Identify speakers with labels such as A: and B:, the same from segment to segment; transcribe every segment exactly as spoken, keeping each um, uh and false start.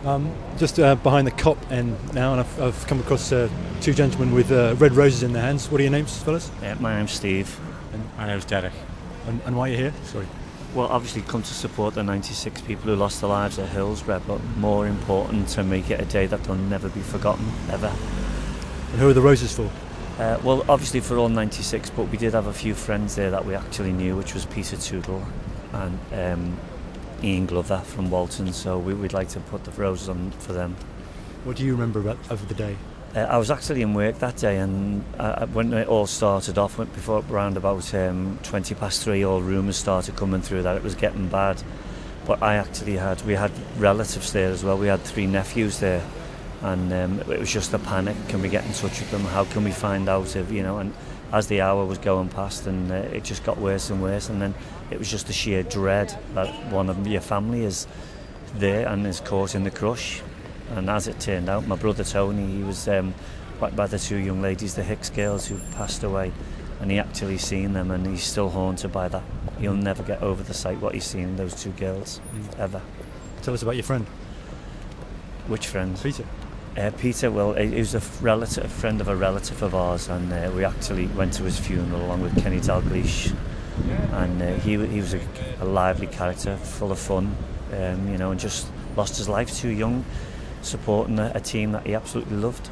A: Um, just uh, behind the cop end now, and I've, I've come across uh, two gentlemen with uh, red roses in their hands. What are your names, fellas?
B: Yeah, my name's Steve.
A: And,
C: My name's Derek.
A: and, and why are you here? Sorry.
B: Well, obviously come to support the ninety-six people who lost their lives at Hillsborough, but more important to make it a day that will never be forgotten, ever.
A: And who are the roses for?
B: Uh, well, obviously for all ninety-six, but we did have a few friends there that we actually knew, which was Peter Tootle and um, Ian Glover from Walton, so we, we'd like to put the roses on for them.
A: What do you remember about of the day?
B: Uh, I was actually in work that day, and uh, when it all started off, went before around about um, twenty past three, all rumours started coming through that it was getting bad. But I actually had, we had relatives there as well. We had three nephews there, and um, it was just a panic. Can we get in touch with them? How can we find out if, you know, and as the hour was going past, and uh, it just got worse and worse, and then it was just the sheer dread that one of your family is there and is caught in the crush. And as it turned out, my brother Tony, he was um, right by the two young ladies, the Hicks girls, who passed away, and he actually seen them, and he's still haunted by that. He'll never get over the sight what he's seen in those two girls, mm. ever.
A: Tell us about your friend.
B: Which friend?
A: Peter.
B: Uh, Peter, well, he was a relative, a friend of a relative of ours, and uh, we actually went to his funeral along with Kenny Dalglish, and uh, he he was a, a lively character, full of fun, um, you know, and just lost his life too young, supporting a, a team that he absolutely loved.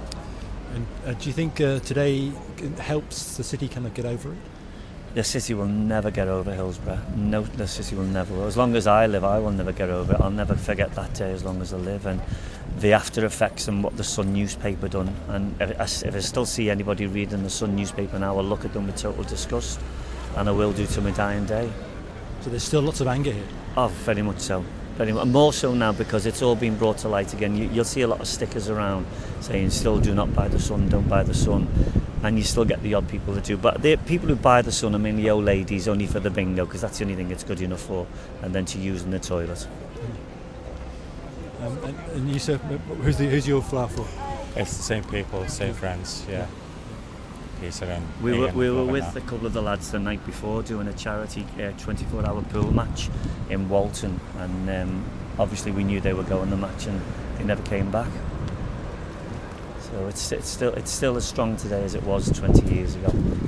A: And uh, do you think uh, today helps the city kind of get over it?
B: The city will never get over Hillsborough. No, the city will never. As long as I live, I will never get over it. I'll never forget that day as long as I live. And the after effects and what the Sun newspaper done. And if I, if I still see anybody reading the Sun newspaper now, I'll look at them with total disgust. And I will do to my dying day.
A: So there's still lots of anger here?
B: Oh, very much so. Very much. More so now because it's all been brought to light again. You, you'll see a lot of stickers around saying still do not buy the Sun, don't buy the Sun. And you still get the odd people that do. But the people who buy the Sun are mainly old ladies, only for the bingo, because that's the only thing it's good enough for, and then to use in the toilet.
A: Um, and, and you, sir, who's, the, who's your flower for?
C: It's the same people, same friends, yeah. Peter and
B: We were,
C: Ian
B: we were
C: and
B: with
C: that.
B: a couple of the lads the night before doing a charity uh, twenty-four hour pool match in Walton, and um, obviously we knew they were going the match and they never came back. So it's, it's still it's still as strong today as it was twenty years ago.